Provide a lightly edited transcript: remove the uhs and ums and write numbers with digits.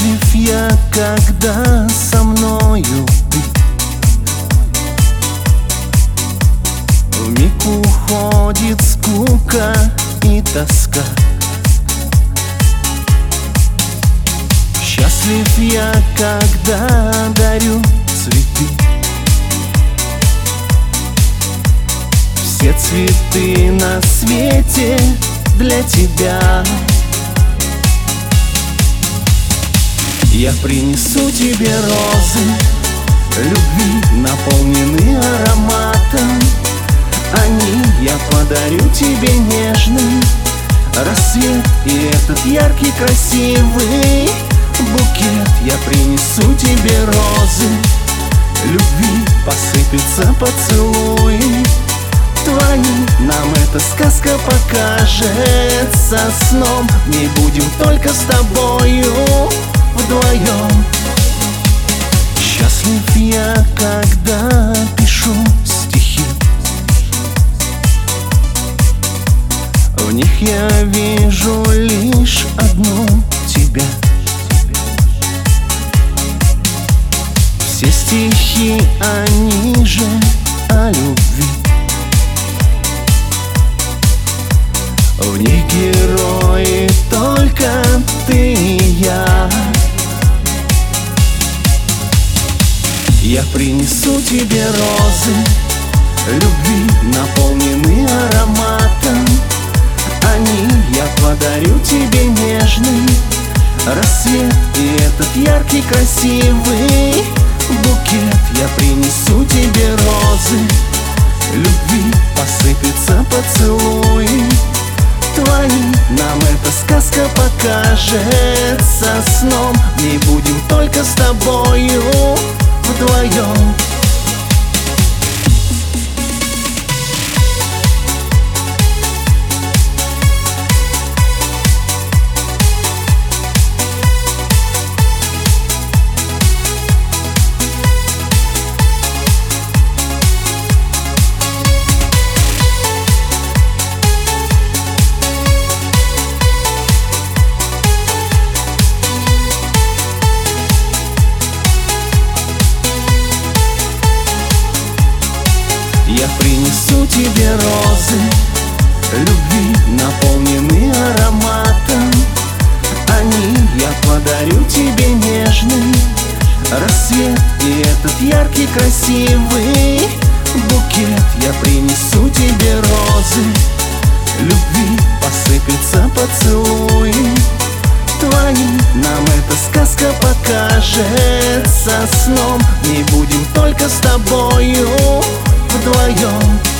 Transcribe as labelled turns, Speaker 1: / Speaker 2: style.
Speaker 1: Счастлив я, когда со мною ты. Вмиг уходит скука и тоска. Счастлив я, когда дарю цветы. Все цветы на свете для тебя. Я принесу тебе розы, любви, наполнены ароматом. Они я подарю тебе нежный рассвет и этот яркий, красивый букет. Я принесу тебе розы, любви, посыпятся поцелуи твои. Нам эта сказка покажется сном. В ней будем только с тобою вдвоем. Счастлив я, когда пишу стихи. В них я вижу лишь одну тебя. Все стихи, они же о любви. В них герои только ты и я. Я принесу тебе розы, любви, наполнены ароматом. Они я подарю тебе нежный рассвет и этот яркий, красивый букет. Я принесу тебе розы, любви, посыпятся поцелуи твои. Нам эта сказка покажется сном. В ней будем только с тобою вдвоем. Я принесу тебе розы, любви, наполнены ароматом. Они я подарю тебе нежный рассвет и этот яркий, красивый букет. Я принесу тебе розы, любви, посыпятся поцелуи твои. Нам эта сказка покажется сном. В ней будем только с тобою вдвоем.